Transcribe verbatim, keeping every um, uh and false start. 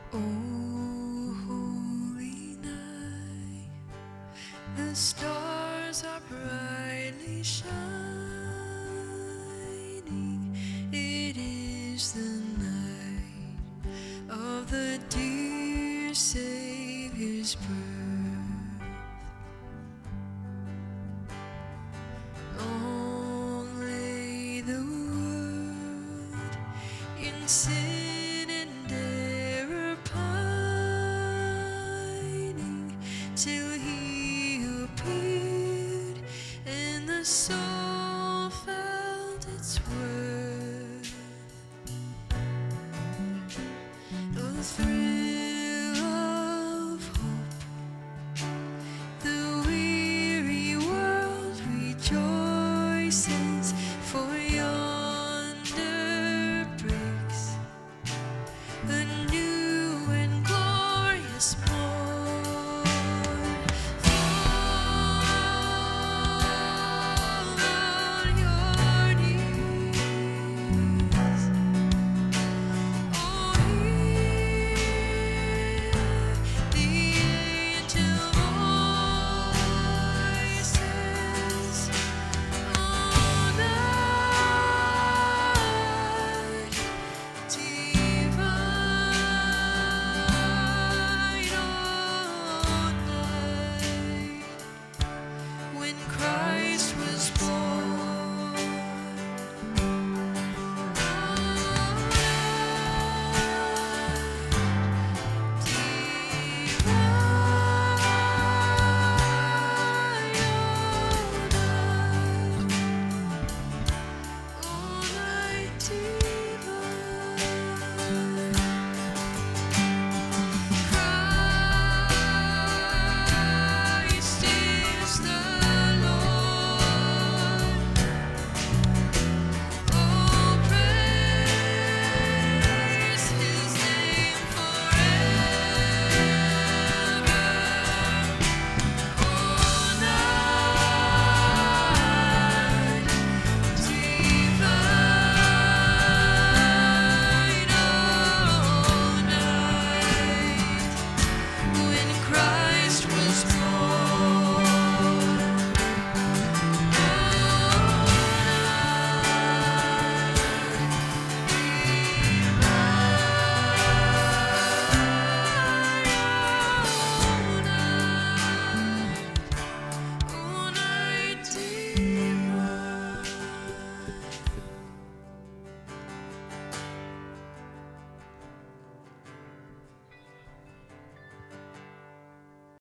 Oh, holy night, the stars are brightly shining. It is the night of the dear Savior's birth. Long lay the world in sin and error pining, till he appeared and the soul felt its worth. Oh, thrill